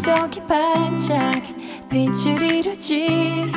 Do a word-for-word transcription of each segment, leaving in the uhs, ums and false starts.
맘속이 반짝 빛을 이루지.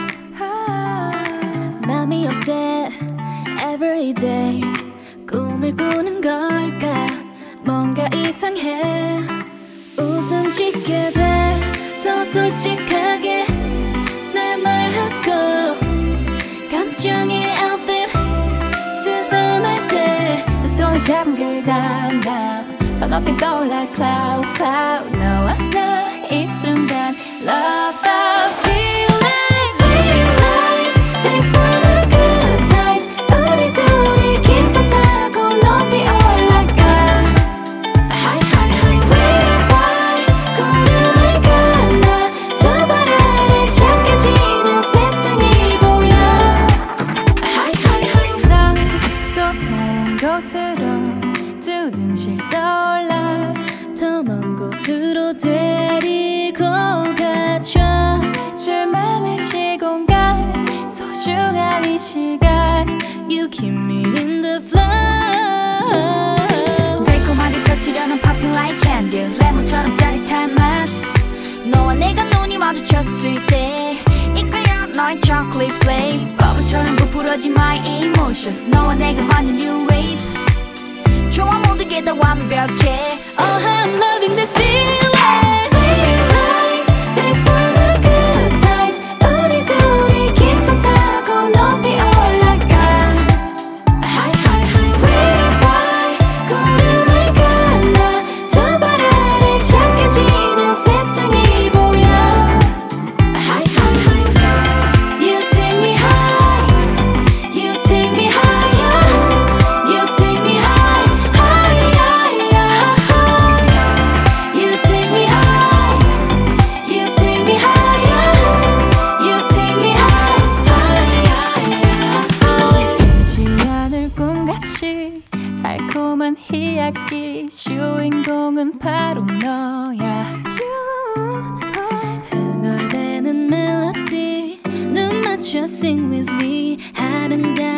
맘이 어때 everyday 꿈을 꾸는 걸까. 뭔가 이상해. 웃음 짓게 돼 더 솔직하게 날 말하고. 감정의 outfit 드러날 때 두 손에 잡은 그 담담 더 높이 떠올라 cloud cloud. 너와 나 이 순간 love the feelings. Sweet life live for the good times. 우리 둘이 기쁨 타고 높이 올라가. High high high we fly. 구름을 갈라 두 발 아래 작아지는 세상이 보여. High high high 또 다른 곳으로 두둥실 떠올라. 더 먼 곳으로 데리고 가줘. 둘만의 시공간 소중한 이 시간. You keep me in the flow. 달콤하게 터치려는 popping like candy. 레몬처럼 짜릿한 맛. 너와 내가 눈이 마주쳤을 때 이끌려 너의 chocolate flake. 버블처럼 부풀어진 my emotions. 너와 내가만의 new wave. 좋아 모든 게 다 완벽해. Oh, I'm loving this feeling. Sweet life live for the good times. 우리 둘이 기쁨 타고 높이 올라가. High high high we fly. 구름을 갈라 두 발 아래 작아지는 세상이 보여. High high high you take me high. You take me higher. You take me high high high high. You take me high. You take me higher. You take me high high high. 되지 않을 꿈같이 달콤한 이야기. 주인공은 바로 너야. 흥얼대는 멜로디 눈 맞춰 sing with me. 아름다운